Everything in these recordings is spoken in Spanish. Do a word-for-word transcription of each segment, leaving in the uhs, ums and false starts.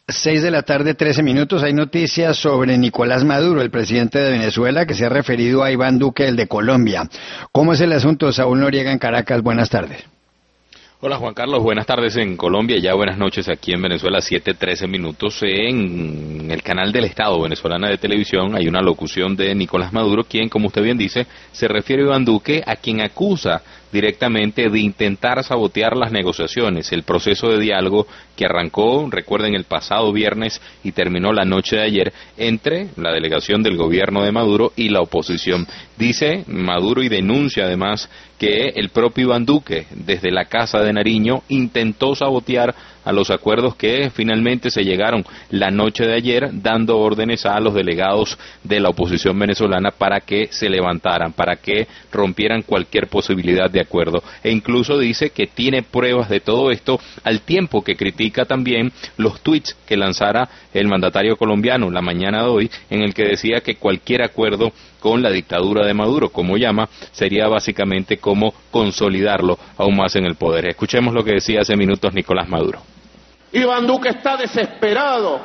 Seis de la tarde, trece minutos. Hay noticias sobre Nicolás Maduro, el presidente de Venezuela, que se ha referido a Iván Duque, el de Colombia. ¿Cómo es el asunto? Saúl Noriega en Caracas, buenas tardes. Hola Juan Carlos, buenas tardes en Colombia, ya buenas noches aquí en Venezuela, siete trece minutos. En el canal del Estado venezolana de televisión hay una locución de Nicolás Maduro, quien, como usted bien dice, se refiere a Iván Duque, a quien acusa directamente de intentar sabotear las negociaciones, el proceso de diálogo que arrancó, recuerden, el pasado viernes y terminó la noche de ayer entre la delegación del gobierno de Maduro y la oposición. Dice Maduro y denuncia además que el propio Iván Duque, desde la Casa de Nariño, intentó sabotear a los acuerdos que finalmente se llegaron la noche de ayer, dando órdenes a los delegados de la oposición venezolana para que se levantaran, para que rompieran cualquier posibilidad de acuerdo. E incluso dice que tiene pruebas de todo esto, al tiempo que critica también los tuits que lanzara el mandatario colombiano la mañana de hoy, en el que decía que cualquier acuerdo con la dictadura de Maduro, como llama, sería básicamente como consolidarlo aún más en el poder. Escuchemos lo que decía hace minutos Nicolás Maduro. Iván Duque está desesperado,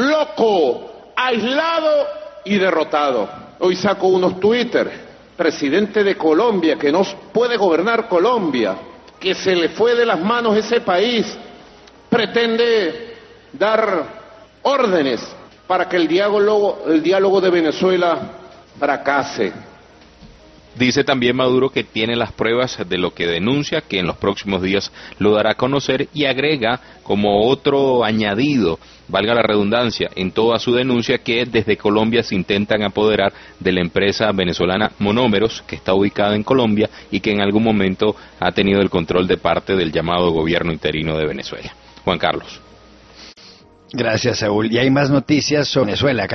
loco, aislado y derrotado. Hoy saco unos Twitter, presidente de Colombia, que no puede gobernar Colombia, que se le fue de las manos ese país, pretende dar órdenes para que el diálogo, el diálogo de Venezuela fracase. Dice también Maduro que tiene las pruebas de lo que denuncia, que en los próximos días lo dará a conocer, y agrega como otro añadido, valga la redundancia, en toda su denuncia, que desde Colombia se intentan apoderar de la empresa venezolana Monómeros, que está ubicada en Colombia y que en algún momento ha tenido el control de parte del llamado gobierno interino de Venezuela. Juan Carlos. Gracias, Saúl. Y hay más noticias sobre Venezuela.